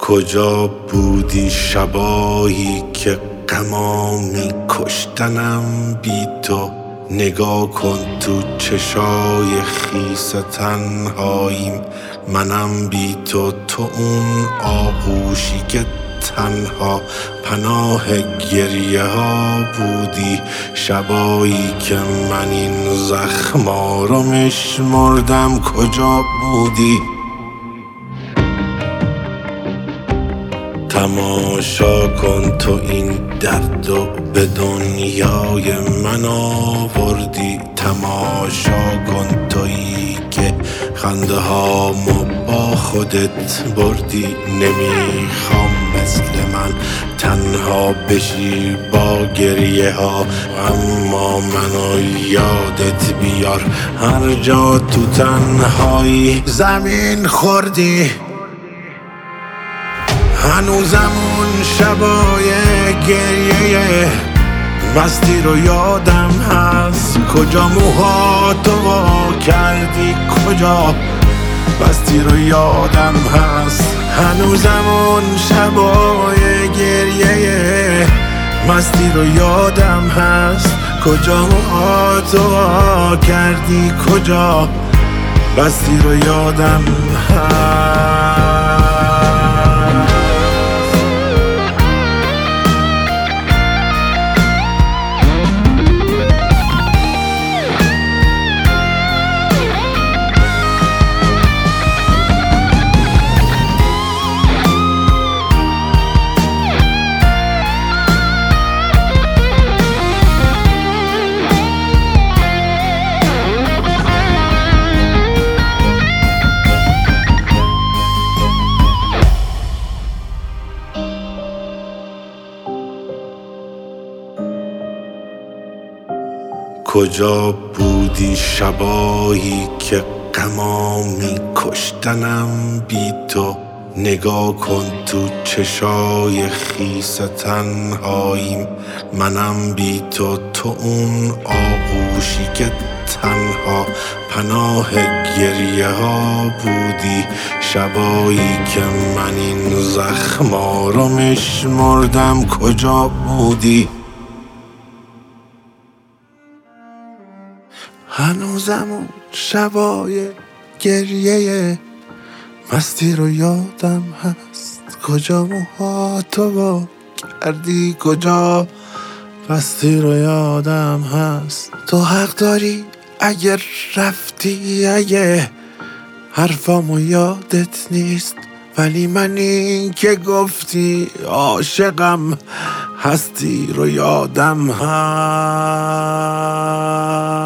کجا بودی شبایی که غما می کشتنم بی تو؟ نگاه کن تو چشای خیس تنهاییم، منم بی تو، تو اون آغوشی که تنها پناه گریه ها بودی. شبایی که من این زخما رو میشمردم کجا بودی؟ تماشا کن تو این درد و به دنیای من آوردی. تماشا کن تویی که خنده هامو با خودت بردی. نمیخوام مثل من تنها بشی با گریه ها، اما منو یادت بیار هر جا تو تنهایی زمین خوردی. هنوزم اون شبای گریه مستی رو یادم هست. کجا موهاتو وا کردی، کجا بستی رو یادم هست. هنوزم اون شبای گریه مستی رو یادم هست. کجا موهاتو وا کردی، کجا بستی رو یادم هست. کجا بودی شبایی که غما می کشتنم بی تو؟ نگاه کن تو چشای خیس تنهاییم، منم بی تو، تو اون آغوشی که تنها پناه گریه ها بودی. شبایی که من این زخما رو میشمردم کجا بودی؟ هنوزم اون شبای گریه مستی رو یادم هست. کجا موهاتو وا کردی، کجا بستی رو یادم هست. تو حق داری اگر رفتی، اگه حرفامو یادت نیست، ولی من این که گفتی عاشقم هستی رو یادم هست.